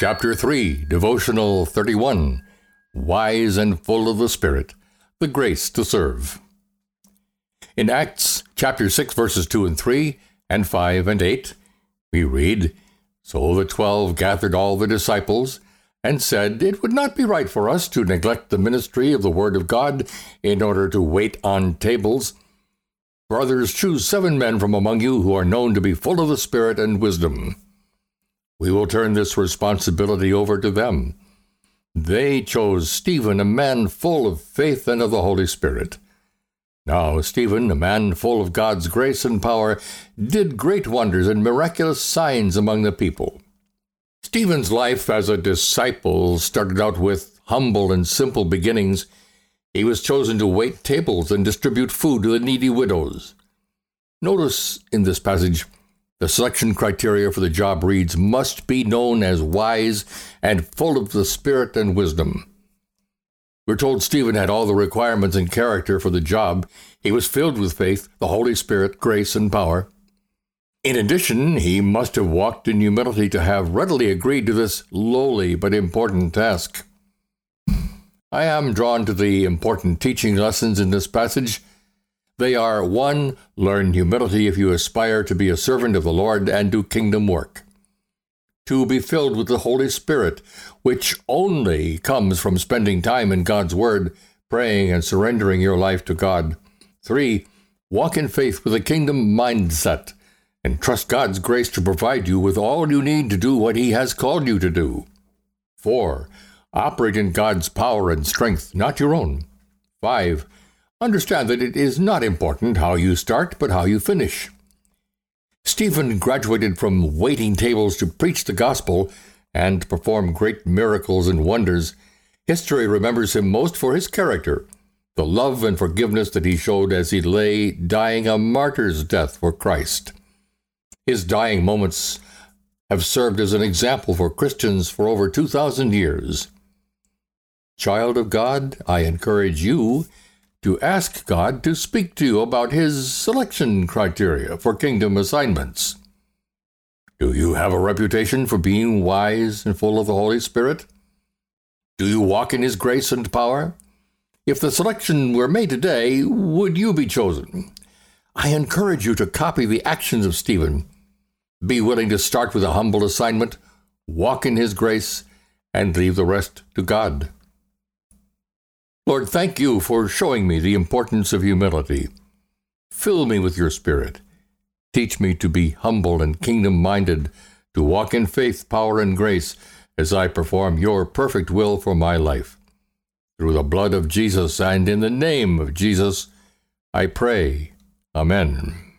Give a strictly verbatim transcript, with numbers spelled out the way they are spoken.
Chapter three, Devotional thirty-one, Wise and Full of the Spirit, the Grace to Serve. In Acts chapter six, verses two and three, and five and eight, we read, So the twelve gathered all the disciples, and said, It would not be right for us to neglect the ministry of the Word of God in order to wait on tables. Brothers, choose seven men from among you who are known to be full of the Spirit and wisdom. We will turn this responsibility over to them. They chose Stephen, a man full of faith and of the Holy Spirit. Now Stephen, a man full of God's grace and power, did great wonders and miraculous signs among the people. Stephen's life as a disciple started out with humble and simple beginnings. He was chosen to wait tables and distribute food to the needy widows. Notice in this passage, the selection criteria for the job reads, must be known as wise and full of the Spirit and wisdom. We're told Stephen had all the requirements and character for the job. He was filled with faith, the Holy Spirit, grace, and power. In addition, he must have walked in humility to have readily agreed to this lowly but important task. I am drawn to the important teaching lessons in this passage. They are, one, learn humility if you aspire to be a servant of the Lord and do kingdom work. Two, be filled with the Holy Spirit, which only comes from spending time in God's Word, praying and surrendering your life to God. Three, walk in faith with a kingdom mindset, and trust God's grace to provide you with all you need to do what He has called you to do. Four, operate in God's power and strength, not your own. Five, understand that it is not important how you start, but how you finish. Stephen graduated from waiting tables to preach the gospel and perform great miracles and wonders. History remembers him most for his character, the love and forgiveness that he showed as he lay dying a martyr's death for Christ. His dying moments have served as an example for Christians for over two thousand years. Child of God, I encourage you to ask God to speak to you about His selection criteria for kingdom assignments. Do you have a reputation for being wise and full of the Holy Spirit? Do you walk in His grace and power? If the selection were made today, would you be chosen? I encourage you to copy the actions of Stephen. Be willing to start with a humble assignment, walk in His grace, and leave the rest to God. Lord, thank you for showing me the importance of humility. Fill me with your Spirit. Teach me to be humble and kingdom-minded, to walk in faith, power, and grace as I perform your perfect will for my life. Through the blood of Jesus and in the name of Jesus, I pray. Amen.